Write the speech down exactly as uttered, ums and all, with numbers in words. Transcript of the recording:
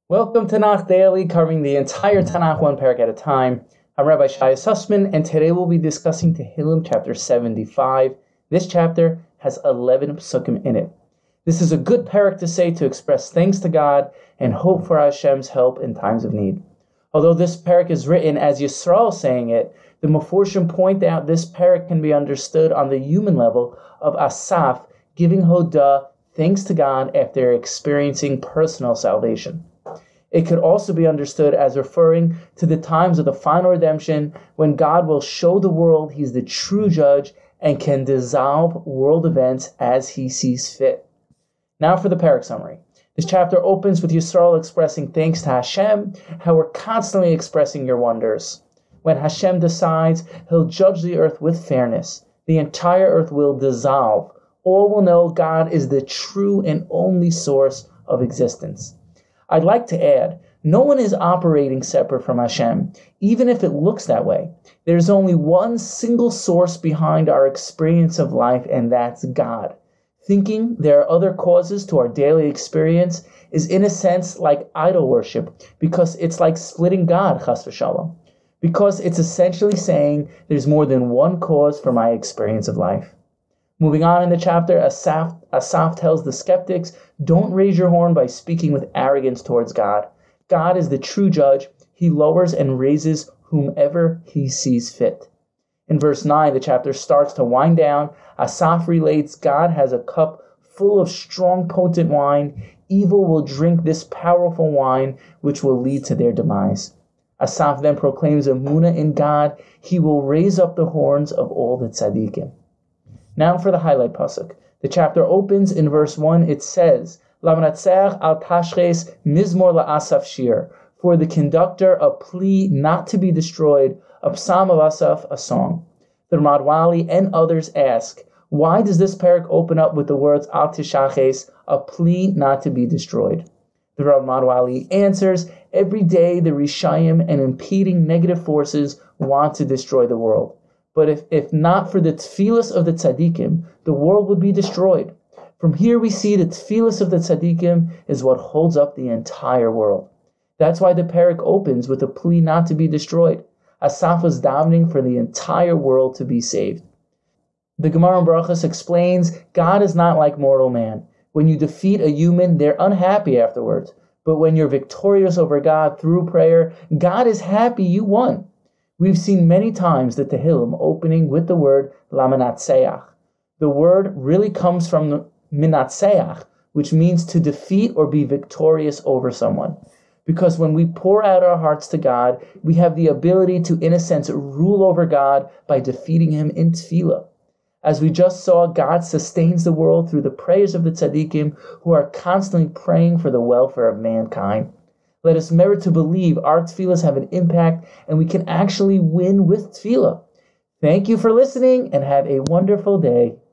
Welcome to Tanakh Daily, covering the entire Tanakh one parak at a time. I'm Rabbi Shai Sussman, and today we'll be discussing Tehillim chapter seventy-five. This chapter has eleven psukim in it. This is a good parak to say to express thanks to God and hope for Hashem's help in times of need. Although this parak is written as Yisrael saying it, the Meforshim point out this parak can be understood on the human level of Asaf giving Hodah thanks to God after experiencing personal salvation. It could also be understood as referring to the times of the final redemption when God will show the world He's the true judge and can dissolve world events as He sees fit. Now for the parak summary. This chapter opens with Yisrael expressing thanks to Hashem, how we're constantly expressing your wonders. When Hashem decides He'll judge the earth with fairness, the entire earth will dissolve. All will know God is the true and only source of existence. I'd like to add, no one is operating separate from Hashem, even if it looks that way. There's only one single source behind our experience of life, and that's God. Thinking there are other causes to our daily experience is in a sense like idol worship, because it's like splitting God, chas v'shalom. Because it's essentially saying there's more than one cause for my experience of life. Moving on in the chapter, Asaf, Asaf tells the skeptics, don't raise your horn by speaking with arrogance towards God. God is the true judge. He lowers and raises whomever He sees fit. In verse nine, the chapter starts to wind down. Asaf relates, God has a cup full of strong, potent wine. Evil will drink this powerful wine, which will lead to their demise. Asaf then proclaims emunah in God. He will raise up the horns of all the tzaddikim. Now for the highlight pasuk. The chapter opens in verse one. It says, Lamnatzer al tashres mizmor la'asaf shir. For the conductor, a plea not to be destroyed, a psalm of Asaf, a song. The Madwali and others ask, why does this parak open up with the words al tishaches, a plea not to be destroyed? The Rav Madwali answers, every day the Rishayim and impeding negative forces want to destroy the world. But if, if not for the tefillas of the tzaddikim, the world would be destroyed. From here we see the tefillas of the tzaddikim is what holds up the entire world. That's why the parak opens with a plea not to be destroyed. Asaf was davening for the entire world to be saved. The Gemara in Brachos explains, God is not like mortal man. When you defeat a human, they're unhappy afterwards. But when you're victorious over God through prayer, God is happy you won. We've seen many times the Tehillim opening with the word Lamanatseach. The word really comes from Minatseach, which means to defeat or be victorious over someone. Because when we pour out our hearts to God, we have the ability to, in a sense, rule over God by defeating Him in tefillah. As we just saw, God sustains the world through the prayers of the tzaddikim who are constantly praying for the welfare of mankind. Let us merit to believe our tefillahs have an impact and we can actually win with tefillah. Thank you for listening and have a wonderful day.